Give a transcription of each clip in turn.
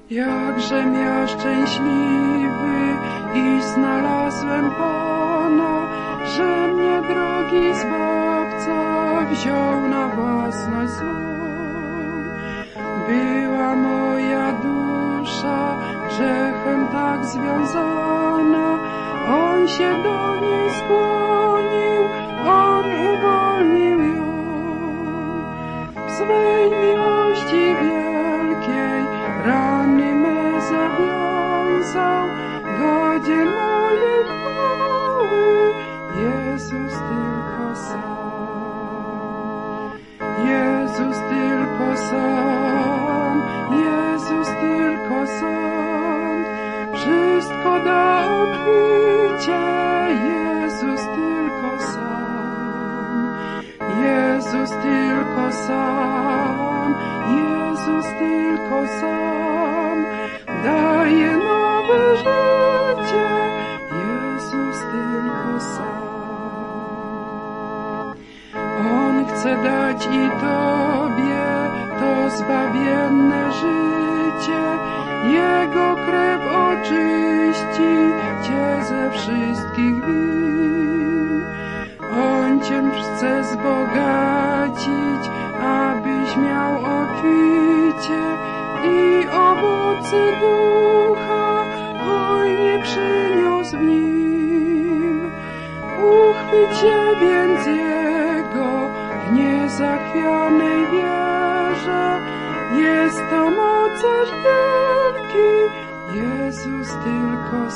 Jakżem ja szczęśliwy i znalazłem Pana, że mnie drogi Zbawca wziął na własność swą. Była moja dusza grzechem tak związana, On się do niej skłonił, On uwolnił ją. W swej miłości wielkiej rany me zawiązał, godzien mojej chwały Jezus tylko sam. Jezus tylko sam, Jezus tylko sam, wszystko da obficie, Jezus tylko sam. Jezus tylko sam, Jezus tylko sam, daje nowe życie, Jezus tylko sam. On chce dać i Tobie to zbawienne życie, Jego krew oczyści Cię ze wszystkich win. On Cię chce wzbogacić, abyś miał obficie i owoce ducha hojnie przyniósł w nim. Uchwyć się więc Jego w niezachwianej wierze, jest to mocarz wielki, Jezus tylko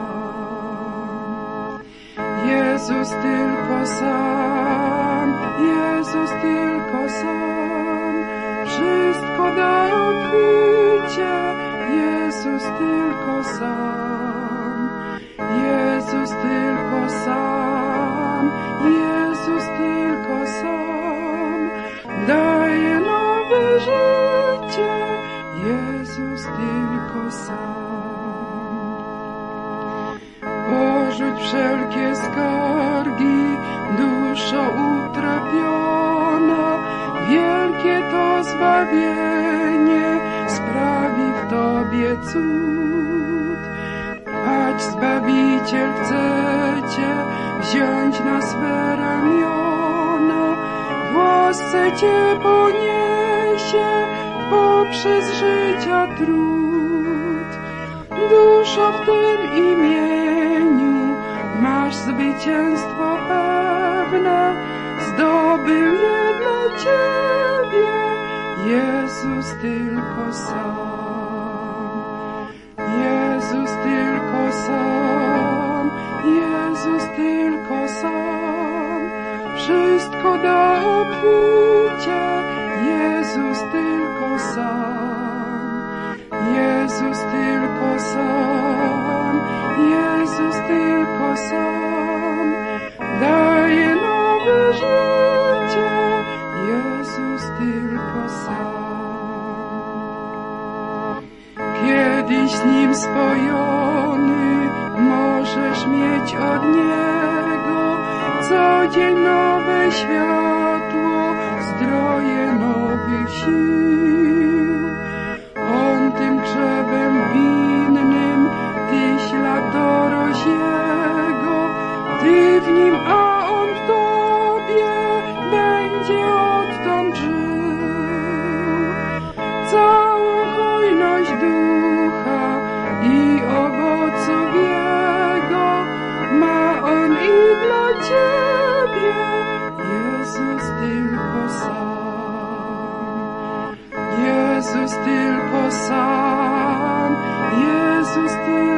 sam. Jezus tylko sam, Jezus tylko sam, wszystko da obficie, Jezus tylko sam. Jezus tylko sam, Jezus tylko sam, daje nowe życie, Jezus tylko sam. Porzuć wszelkie skargi, duszo utrapiona, wielkie to zbawienie sprawi w Tobie cud. Ać Zbawiciel chce Cię wziąć na swe ramiona, w łasce Cię poniesie poprzez życia trud. Duszo, w tym imieniu masz zwycięstwo pewne, zdobył je dla Ciebie Jezus tylko sam. Jezus tylko sam, Jezus tylko sam, wszystko da obficie, Jezus tylko sam. Jezus tylko sam, Jezus tylko sam, daje nowe życie, Jezus tylko sam. Kiedyś z Nim spojony możesz mieć od Niego co dzień nowe światło, zdroje nowych sił. On tym krzewem winnym Tyś lat doroś Jego, Ty w Nim, a On w Tobie będzie odtąd żył. Całą hojność ducha i owoców Jego ma On i dla Ciebie, Jezus tylko sam. Jezus tylko sam, Jezus tylko